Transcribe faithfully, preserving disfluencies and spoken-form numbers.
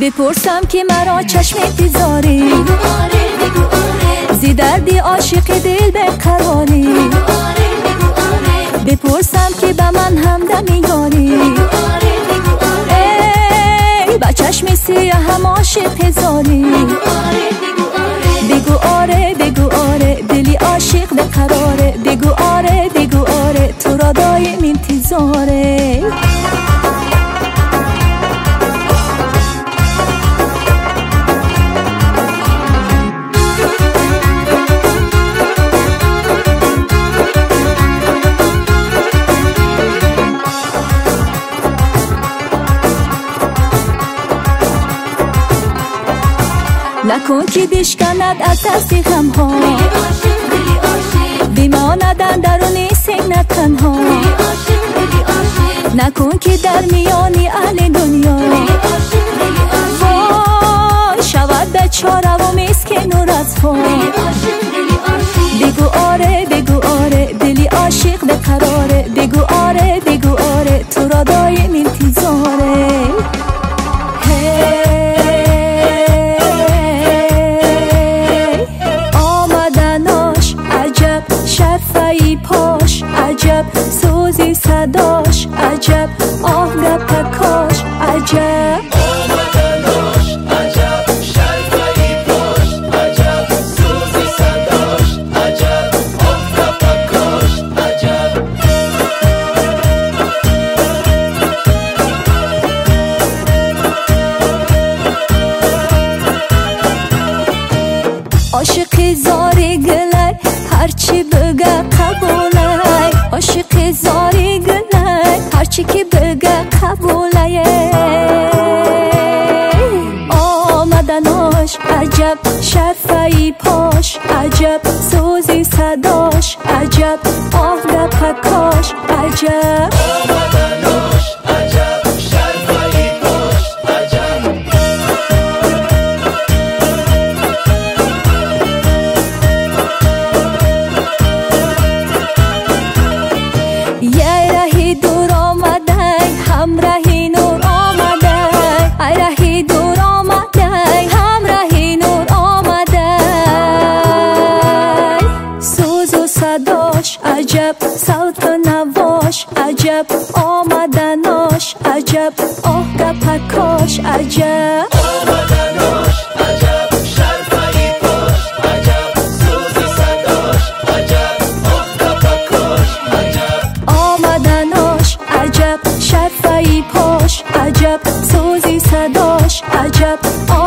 بپرسم که مرا چشم انتظاری، بگو آره بگو آره، زی دردی عاشق دل بقراری. بگو آره بگو آره، بپرسم که به من همدم یاری، بگو آره بگو آره، ای با چشم سیاه هم عاشق زاری. بگو آره بگو آره، بگو آره بگو آره، دلی عاشق بقراره. بگو آره بگو آره، تو را دایم انتظاره. نکن که بشکند از دست غم ها، دلی عاشق دلی عاشق، بماندن درون سینه تنها. دلی عاشق دلی عاشق، نکن که در میان اهل دنیا، دلی عاشق دلی عاشق، وای شود بیچاره و مسکین و رسوا. دلی عاشق دلی عاشق، بگو آره بگو آره، دلی عاشق بقراره. بگو آره بگو آره، تو را دایم انتظاره. شرفه‌ای پاش عجب، سوزی صداش عجب، آه گپکاش عجب. آمدناش عجب، شرفه‌ای پاش عجب، سوزی صداش عجب، آه گپکاش عجب. عاشق زاری گلای هرچی بگه قبوله، عاشق زاری گلای هرچی که بگه قبوله. آمدناش عجب، شرفه‌ی پاش عجب، سوزی صداش عجب، آه گپکاش عجب. آمدناش عجب، شرفه‌ی پاش عجب. یه رهی دور آمده، همراهی نور آمده. ای رهی دور آمده، همراهی نور آمده. سوز و صداش عجب، صوت و نواش عجب، آمدناش عجب، آه گپکاش عجب. آمدناش عجب، شرفه‌ی پاش عجب، سوزی صداش عجب، آه گپکاش عجب. آمدناش عجب، شرفه‌ی پاش عجب، سوزی صداش عجب،